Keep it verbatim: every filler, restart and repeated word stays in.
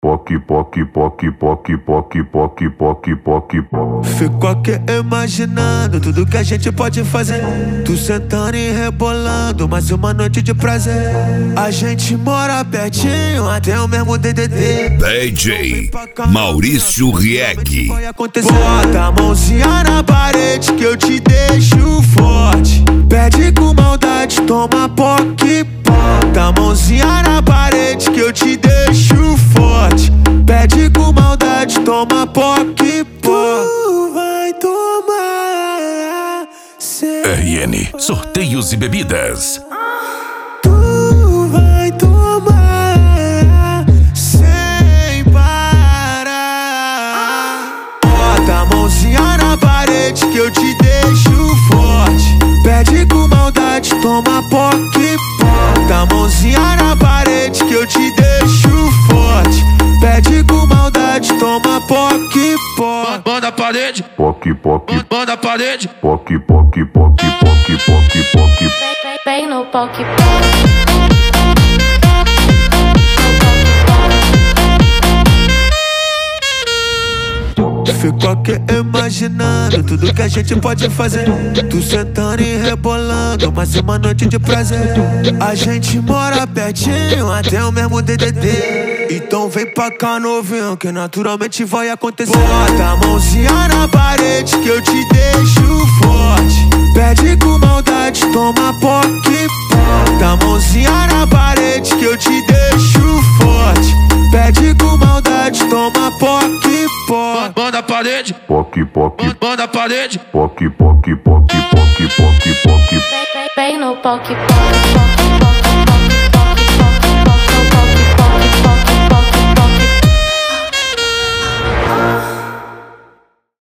Poc, poc, poc, poc, poc, poc, poc, poc, poc. Fico aqui imaginando tudo que a gente pode fazer. Tu sentando e rebolando, mais uma noite de prazer. A gente mora pertinho, até o mesmo D D D. D J Maurício Rieg. Bota a mãozinha na parede que eu te deixo forte. Pede com maldade, toma poc, bota a mãozinha na parede que eu te deixo forte. Pede com maldade, toma poc, tu vai tomar sem... R N Sorteios e Bebidas. Tu vai tomar sem parar. Bota a mãozinha na parede que eu te deixo forte. Pede com maldade, toma poc, bota a mãozinha na parede que eu te deixo forte. Pede com maldade, toma poc, poc. Manda a parede, Poc, poc, manda a parede. poc, poc, poc, poc, poc, poc. Vem no poc poc. Fico aqui imaginando tudo que a gente pode fazer. Tu sentando e rebolando, mais uma noite de prazer. A gente mora pertinho, até o mesmo D D D. Então vem pra cá novinho, que naturalmente vai acontecer. Bota a mãozinha na parede que eu te deixo forte. Pede com maldade, toma poc, bota a mãozinha na parede que eu te deixo forte. Pede com maldade, toma poc, poc. Manda a parede, Poc, poc, manda a parede. poc, poc, poc, poc, poc, poc. Vem no poc poc poc poc.